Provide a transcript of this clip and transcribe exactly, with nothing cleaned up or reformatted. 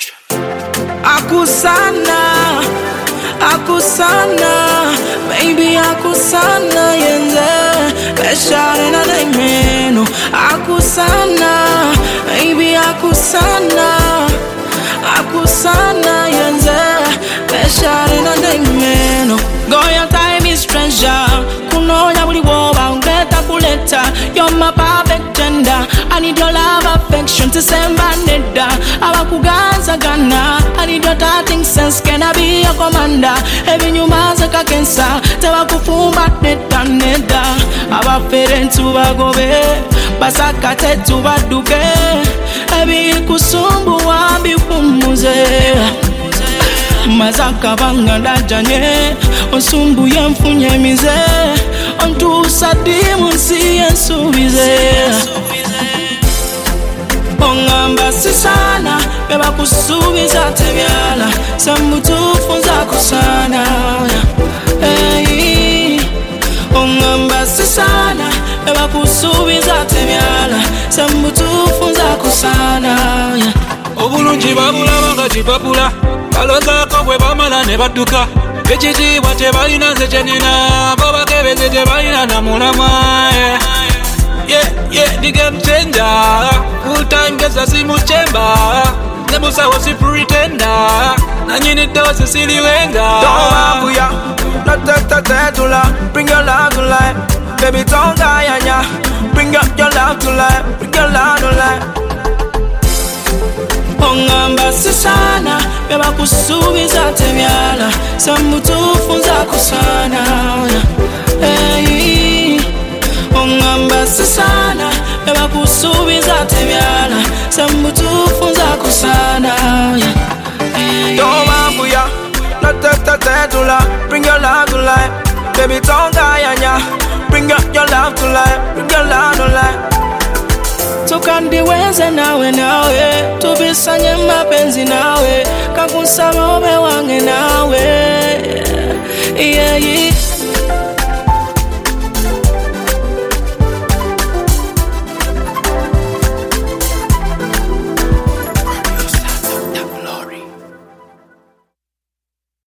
Akusana, akusana, baby akusana yenze, beshare na daimeno. Akusana, baby akusana, akusana yenze, beshare na daimeno. Go your time is treasure, kunonya buli woba ungeta kuleta. You're my perfect gender, I need your love affection to send baneda. Abakuganza gana, I need your touching sense, can I be your commander? Every new man's a kakensa, tewa kufumba neta neta. Abafere ntuba gobe, basaka tetuba duke. Ebi kusumbu wabi kumuze. Mazaka banga dajanye, onsumbu yemfunye mize. Ontu sadimu siye subize. Ongamba sisana, beba kusubiza tebyala. Sambutufu nza kusana. Hey. Ongamba sisana, beba kusubiza tebyala. Sambutufu nza kusana. Obulungi babula banga kipapula, balozaako bwe bamala ne badduka. Ekitiibwa tebalina nze kyenina, bo bakebeze tebalina na mulamwa. Yeah, yeah, the game changer. Full time gets a simu chamber. The musa was a pretender. And you need to see the wenga. Don't ya, not that tetula. Bring your love to life, baby. Don't die, ya. Bring up your love to life, bring your love to life. Ongamba sisana, beba kusubiza tebyala. Sambutufu nza kusana. Hey. Ongamba sisana, beba kusubiza tebyala. Sambutufu nza kusana. Don't mambu ya, not that tetula. Bring your love to life, baby. Don't die, ya. Bring up your love to life, bring your love to life. Tukandiweze nawe nawe, tubisanye mapenzi nawe.